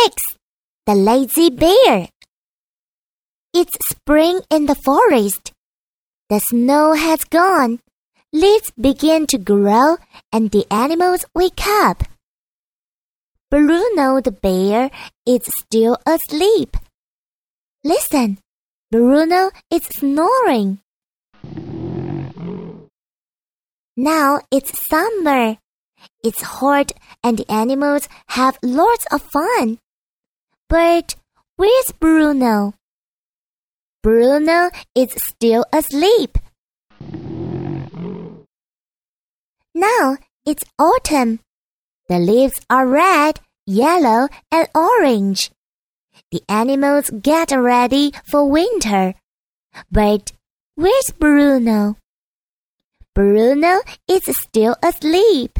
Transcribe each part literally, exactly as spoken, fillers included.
six. The Lazy Bear. It's spring in the forest. The snow has gone. Leaves begin to grow and the animals wake up. Bruno the bear is still asleep. Listen, Bruno is snoring. Now it's summer. It's hot and the animals have lots of fun. But where's Bruno? Bruno is still asleep. Now it's autumn. The leaves are red, yellow, and orange. The animals get ready for winter. But where's Bruno? Bruno is still asleep.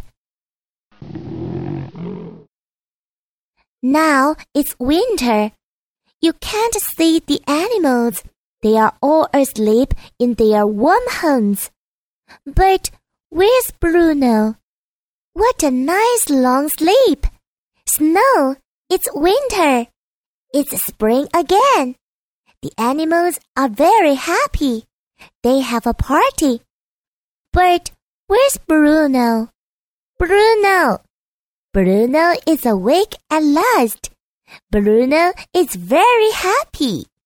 Now it's winter. You can't see the animals. They are all asleep in their warm homes. But where's Bruno? What a nice long sleep! Snow! It's winter! It's spring again! The animals are very happy. They have a party. But where's Bruno? Bruno! Bruno is awake at last. Bruno is very happy.